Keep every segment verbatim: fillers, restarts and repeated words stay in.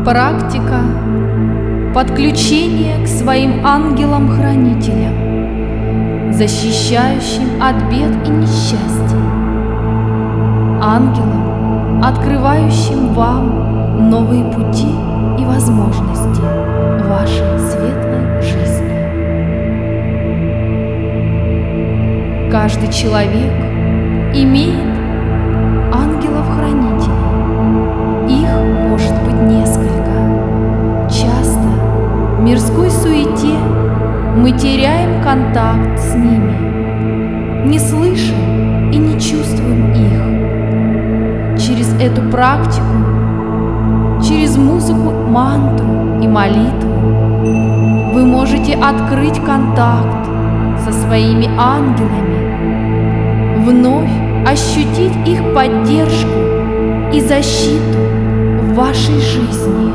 Практика подключения к своим ангелам-хранителям, защищающим от бед и несчастий, ангелам, открывающим вам новые пути и возможности вашей светлой жизни. Каждый человек имеет ангелов-хранителей. Их может быть несколько. Часто в мирской суете мы теряем контакт с ними, не слышим и не чувствуем их. Через эту практику, через музыку, мантру и молитву вы можете открыть контакт со своими ангелами, вновь ощутить их поддержку и защиту в вашей жизни.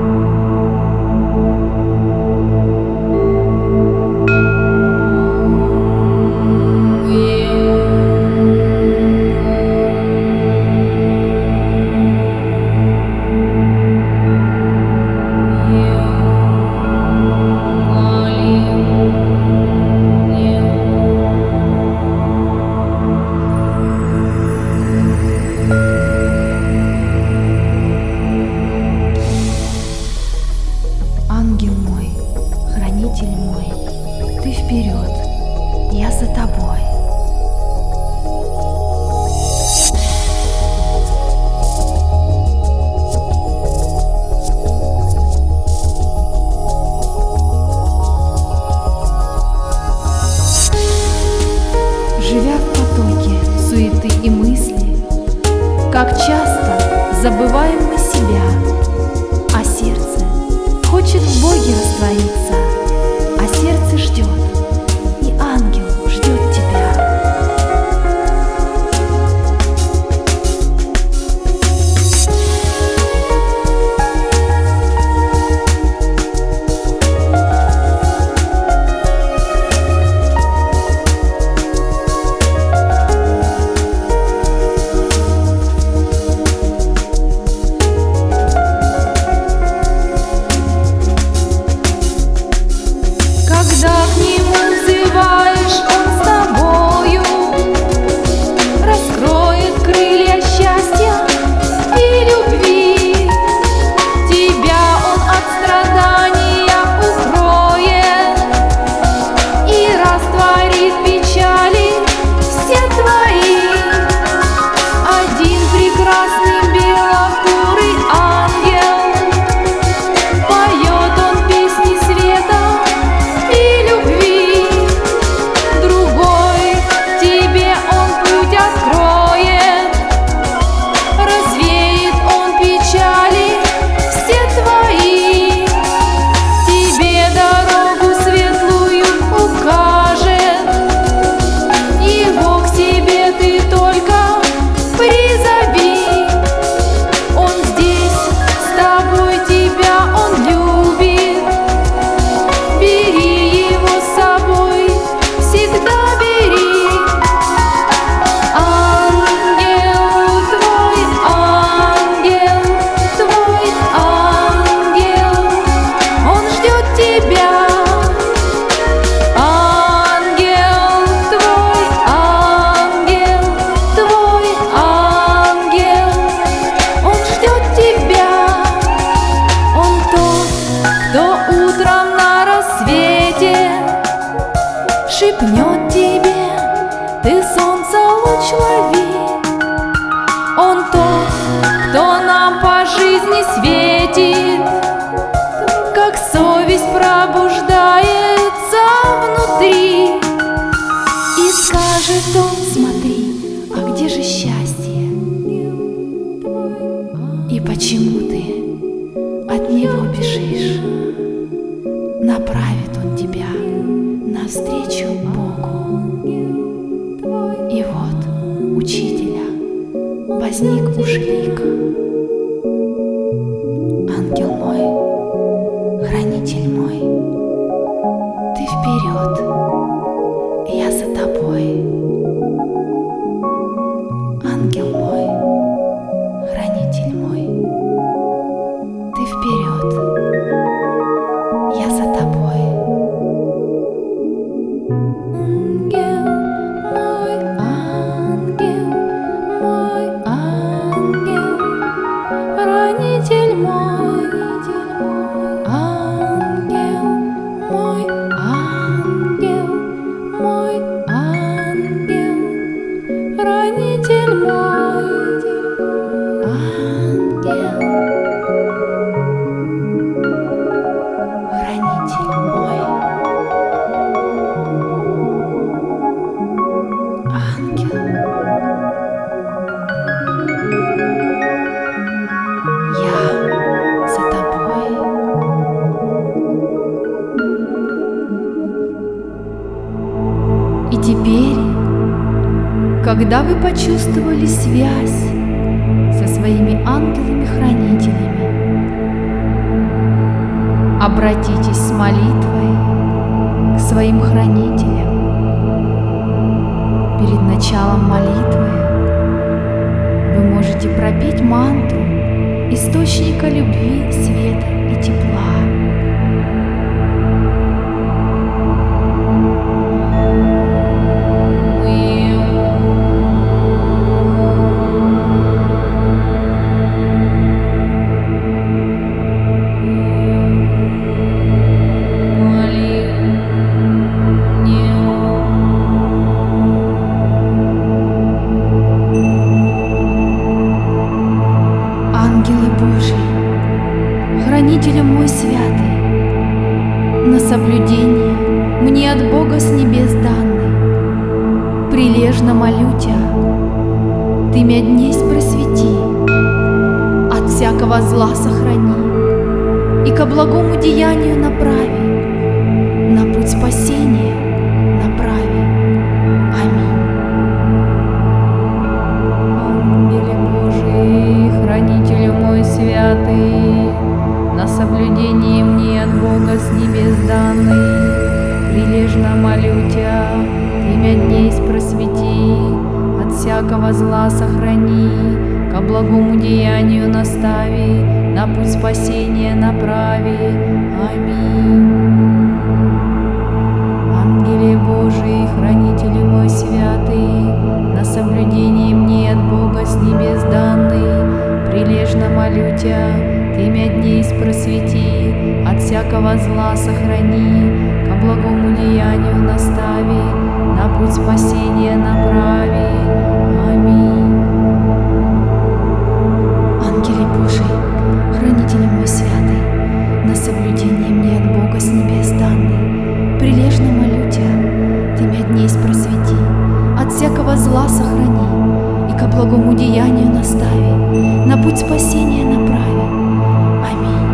Ангел мой, хранитель мой, ты вперед, я за тобой. Живя в потоке суеты и мысли, как часто забываем мы себя, а сердце хочет в Боге раствориться, а сердце ждет, и ангел ждет тебя. Когда к нему взываешь, он с тобою раскроет крылья счастья и любви. Тебя он от страдания укроет и растворит печали все твои. Один прекрасный белокурый ангел, поет он песни света и любви. Другой тебе он путь откроет, развеет он печали все твои. Тебе дорогу светлую укажет, его к себе ты только призови. Он здесь с тобой, тебя он любит. Бери его с собой, всегда бери. Ангел твой, ангел, твой ангел, он ждет тебя. Ангел твой, ангел, твой ангел, он ждет тебя. Он тот, кто утром на рассвете шепнет тебе, ты солнце луч лови. Он тот, кто нам по жизни светит, как совесть пробуждается внутри. И скажет он: смотри, а где же счастье? И почему ты от него бежишь? Направит он тебя навстречу Богу. И вот учителя возник уж лик. Ангел мой, хранитель мой, ты вперед, я за тобой. Ангел мой, хранитель мой, ты вперед. когда вы почувствовали связь со своими ангелами-хранителями, обратитесь с молитвой к своим хранителям. Перед началом молитвы вы можете пропеть мантру источника любви, света и тепла. Ангелы Божии, хранители мой святый, на соблюдение мне от Бога с небес данный, прилежно молю Тя, Ты мя днесь просвети, от всякого зла сохрани и ко благому деянию направи, на путь спасения направи. Аминь. Ангелы Божии, хранителю мой святый, на соблюдение мне от Бога с небес данный, прилежно молю Тя, Ты мя днесь просвети, от всякого зла сохрани, ко благому деянию настави, на путь спасения направи. Аминь. Ангелы Божии, хранителю мой святый, на соблюдение мне от Бога с небес данный, прилежно молю Тя, Ты мя днесь просвети, от всякого зла сохрани, ко благому деянию настави, на путь спасения направи. Аминь. Ангелы Божии, хранители мой святый, на соблюдение мне от Бога с небес данный, прилежно молю Тя, Ты мя днесь просвети, от всякого зла сохрани и ко благому деянию настави, на путь спасения направи. Аминь.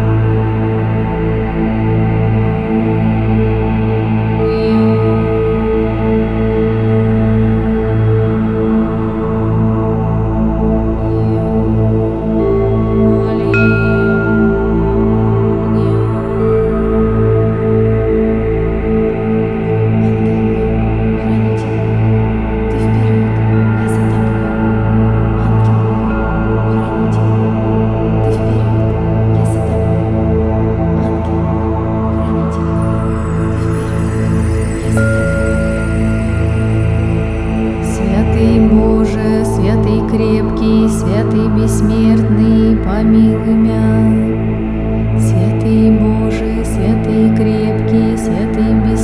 Крепкий, святый бессмертный, помилуй мя. Святый Боже, святый крепкий, святый бессмертный,